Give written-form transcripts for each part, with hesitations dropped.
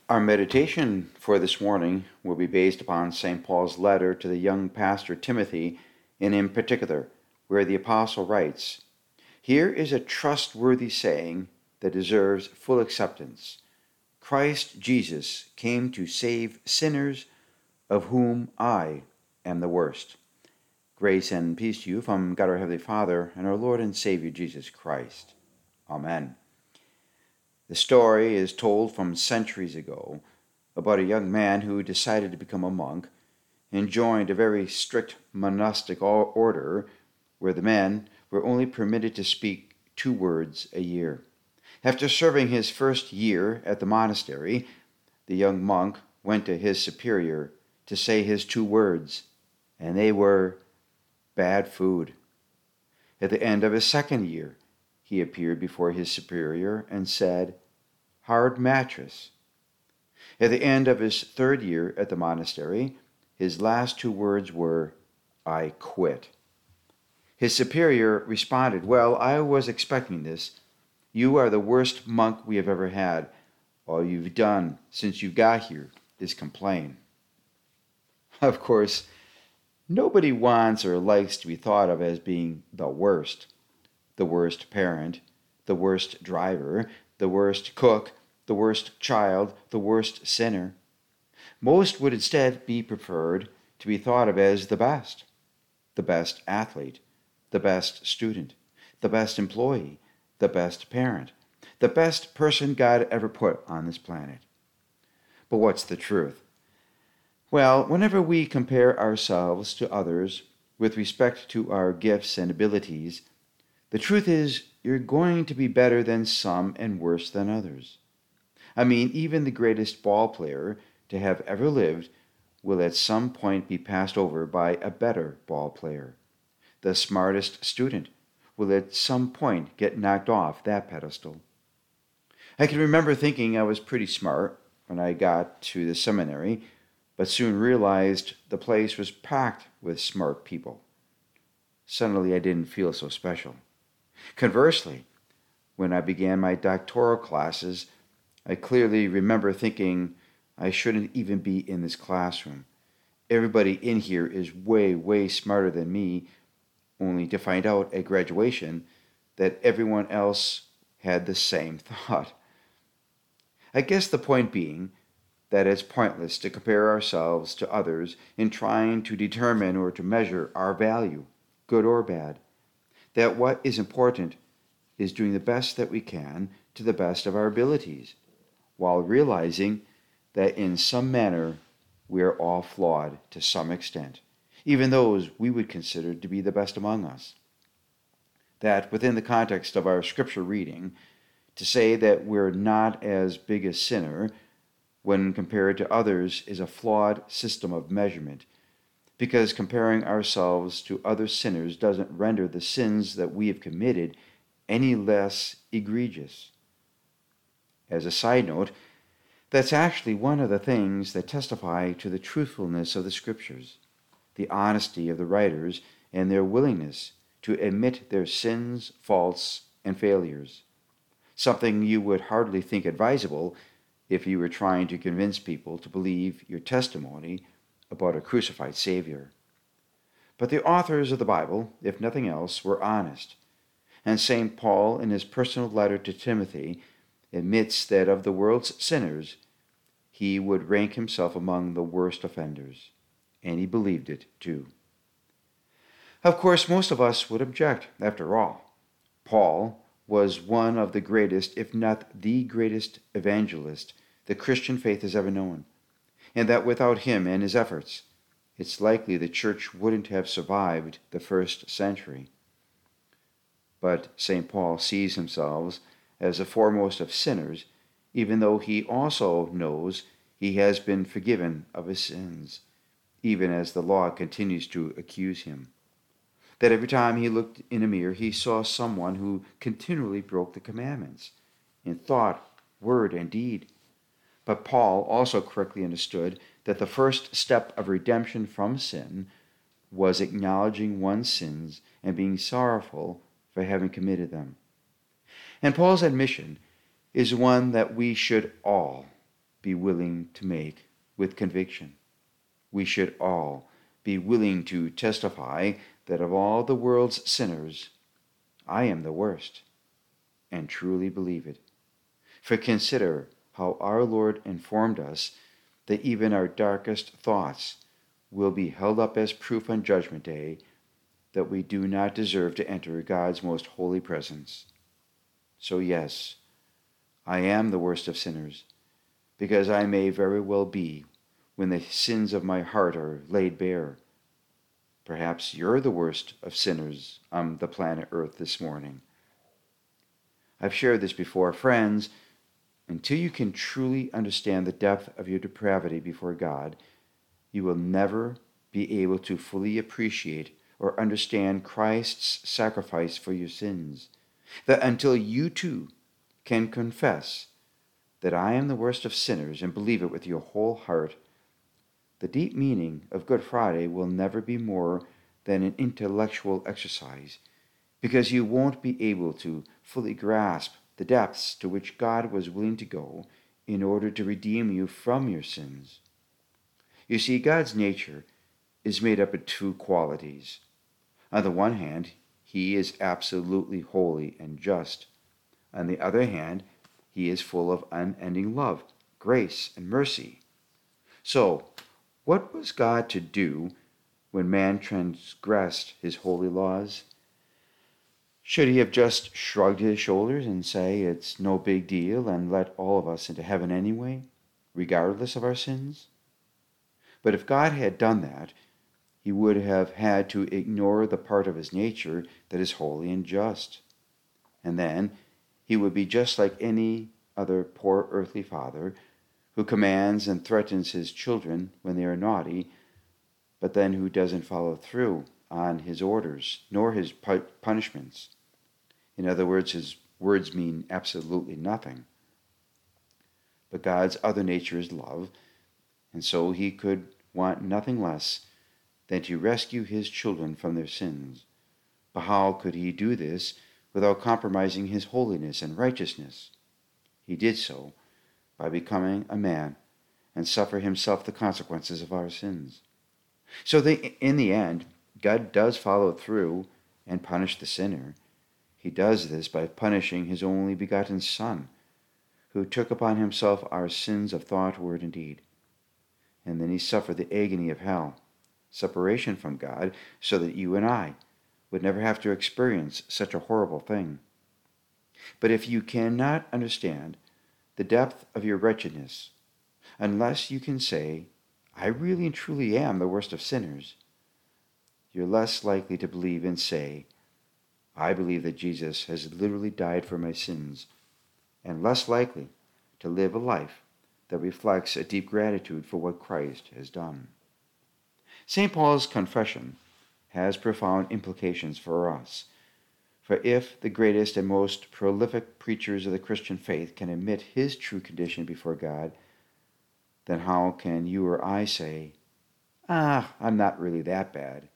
Our meditation for this morning will be based upon St. Paul's letter to the young pastor Timothy, and in particular, where the apostle writes, "Here is a trustworthy saying that deserves full acceptance. Christ Jesus came to save sinners, of whom I am the worst." Grace and peace to you from God our Heavenly Father and our Lord and Savior Jesus Christ. Amen. The story is told from centuries ago about a young man who decided to become a monk and joined a very strict monastic order where the men were only permitted to speak 2 words a year. After serving his first year at the monastery, the young monk went to his superior to say his 2 words, and they were bad food. At the end of his second year, he appeared before his superior and said, "Hard mattress." At the end of his third year at the monastery, his last 2 words were, "I quit." His superior responded, "Well, I was expecting this. You are the worst monk we have ever had. All you've done since you got here is complain." Of course, nobody wants or likes to be thought of as being the worst parent, the worst driver, the worst cook, the worst child, the worst sinner. Most would instead be preferred to be thought of as the best athlete, the best student, the best employee, the best parent, the best person God ever put on this planet. But what's the truth? Well, whenever we compare ourselves to others with respect to our gifts and abilities, the truth is you're going to be better than some and worse than others. I mean, even the greatest ball player to have ever lived will at some point be passed over by a better ball player. The smartest student will at some point get knocked off that pedestal. I can remember thinking I was pretty smart when I got to the seminary, but soon realized the place was packed with smart people. Suddenly I didn't feel so special. Conversely, when I began my doctoral classes, I clearly remember thinking I shouldn't even be in this classroom. Everybody in here is way, way smarter than me, only to find out at graduation that everyone else had the same thought. I guess the point being that it's pointless to compare ourselves to others in trying to determine or to measure our value, good or bad. That what is important is doing the best that we can to the best of our abilities, while realizing that in some manner we are all flawed to some extent, even those we would consider to be the best among us. That within the context of our scripture reading, to say that we're not as big a sinner when compared to others is a flawed system of measurement, because comparing ourselves to other sinners doesn't render the sins that we have committed any less egregious. As a side note, that's actually one of the things that testify to the truthfulness of the Scriptures, the honesty of the writers, and their willingness to admit their sins, faults, and failures. Something you would hardly think advisable if you were trying to convince people to believe your testimony about a crucified Savior. But the authors of the Bible, if nothing else, were honest, and St. Paul, in his personal letter to Timothy, admits that of the world's sinners, he would rank himself among the worst offenders, and he believed it too. Of course, most of us would object, after all. Paul was one of the greatest, if not the greatest, evangelist the Christian faith has ever known, and that without him and his efforts, it's likely the church wouldn't have survived the first century. But St. Paul sees himself as the foremost of sinners, even though he also knows he has been forgiven of his sins, even as the law continues to accuse him. That every time he looked in a mirror, he saw someone who continually broke the commandments in thought, word, and deed. But Paul also correctly understood that the first step of redemption from sin was acknowledging one's sins and being sorrowful for having committed them. And Paul's admission is one that we should all be willing to make with conviction. We should all be willing to testify that of all the world's sinners, I am the worst, and truly believe it. For consider how our Lord informed us that even our darkest thoughts will be held up as proof on Judgment Day that we do not deserve to enter God's most holy presence. So yes, I am the worst of sinners, because I may very well be when the sins of my heart are laid bare. Perhaps you're the worst of sinners on the planet Earth this morning. I've shared this before, friends. Until you can truly understand the depth of your depravity before God, you will never be able to fully appreciate or understand Christ's sacrifice for your sins. That until you too can confess that I am the worst of sinners and believe it with your whole heart, the deep meaning of Good Friday will never be more than an intellectual exercise, because you won't be able to fully grasp the depths to which God was willing to go in order to redeem you from your sins. You see, God's nature is made up of two qualities. On the one hand, he is absolutely holy and just. On the other hand, he is full of unending love, grace, and mercy. So, what was God to do when man transgressed his holy laws? Should he have just shrugged his shoulders and say it's no big deal and let all of us into heaven anyway, regardless of our sins? But if God had done that, he would have had to ignore the part of his nature that is holy and just. And then he would be just like any other poor earthly father who commands and threatens his children when they are naughty, but then who doesn't follow through on his orders nor his punishments. In other words, his words mean absolutely nothing. But God's other nature is love, and so he could want nothing less than to rescue his children from their sins. But how could he do this without compromising his holiness and righteousness? He did so by becoming a man and suffer himself the consequences of our sins. So in the end, God does follow through and punish the sinner. He does this by punishing his only begotten Son, who took upon himself our sins of thought, word, and deed. And then he suffered the agony of hell, separation from God, so that you and I would never have to experience such a horrible thing. But if you cannot understand the depth of your wretchedness, unless you can say, I really and truly am the worst of sinners, you're less likely to believe and say, I believe that Jesus has literally died for my sins, and less likely to live a life that reflects a deep gratitude for what Christ has done. St. Paul's confession has profound implications for us. For if the greatest and most prolific preachers of the Christian faith can admit his true condition before God, then how can you or I say, I'm not really that bad?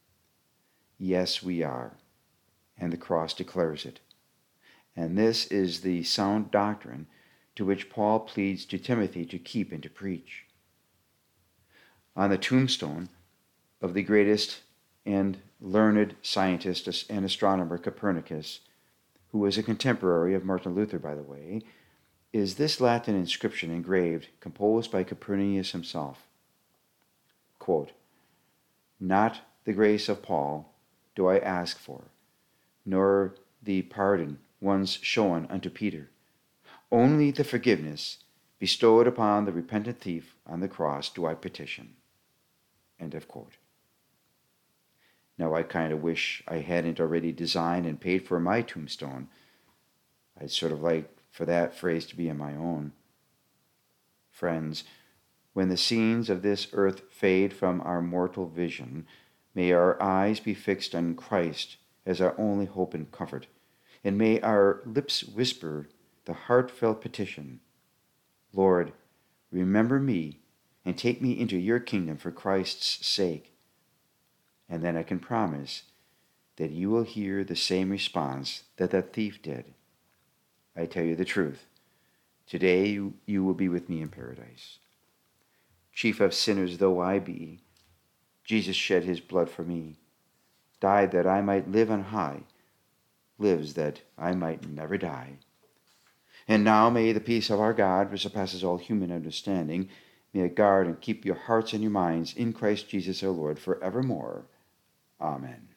Yes, we are, and the cross declares it. And this is the sound doctrine to which Paul pleads to Timothy to keep and to preach. On the tombstone of the greatest and learned scientist and astronomer Copernicus, who was a contemporary of Martin Luther, by the way, is this Latin inscription engraved, composed by Copernicus himself. Quote, Not the grace of Paul do I ask for, nor the pardon once shown unto Peter, only the forgiveness bestowed upon the repentant thief on the cross do I petition. End of quote. Now I kind of wish I hadn't already designed and paid for my tombstone. I'd sort of like for that phrase to be in my own. Friends, when the scenes of this earth fade from our mortal vision, may our eyes be fixed on Christ as our only hope and comfort, and may our lips whisper the heartfelt petition, Lord, remember me and take me into your kingdom for Christ's sake. And then I can promise that you will hear the same response that thief did. I tell you the truth, Today you will be with me in paradise. Chief of sinners though I be, Jesus shed his blood for me, died that I might live on high, lives that I might never die. And now may the peace of our God, which surpasses all human understanding, may it guard and keep your hearts and your minds in Christ Jesus our Lord forevermore. Amen.